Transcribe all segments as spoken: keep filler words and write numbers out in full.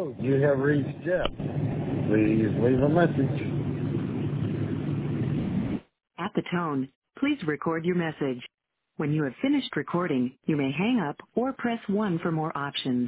Hello, you have reached Jeff. Please leave a message. At the tone, please record your message. When you have finished recording, you may hang up or press one for more options.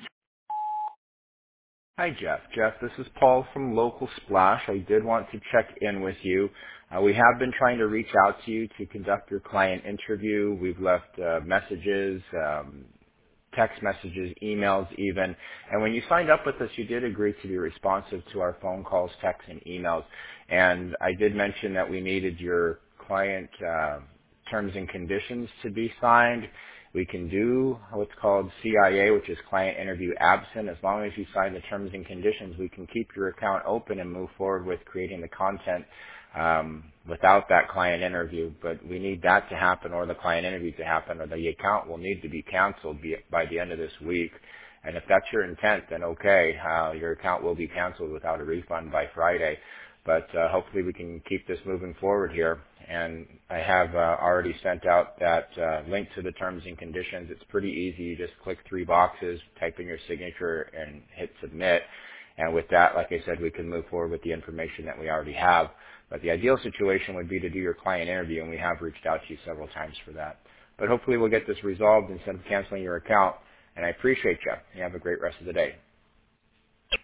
Hi, Jeff. Jeff, this is Paul from Local Splash. I did want to check in with you. Uh, we have been trying to reach out to you to conduct your client interview. We've left uh, messages, um, text messages, emails even. And when you signed up with us, you did agree to be responsive to our phone calls, texts, and emails. And I did mention that we needed your client uh, terms and conditions to be signed. We can do what's called C I A, which is client interview absent. As long as you sign the terms and conditions, we can keep your account open and move forward with creating the content um, without that client interview. But we need that to happen, or the client interview to happen, or the account will need to be canceled by the end of this week. And if that's your intent, then okay, uh, your account will be canceled without a refund by Friday. But uh, hopefully we can keep this moving forward here. And I have uh, already sent out that uh, link to the terms and conditions. It's pretty easy. You just click three boxes, type in your signature, and hit submit. And with that, like I said, we can move forward with the information that we already have. But the ideal situation would be to do your client interview, and we have reached out to you several times for that. But hopefully we'll get this resolved instead of canceling your account. And I appreciate you. You have a great rest of the day.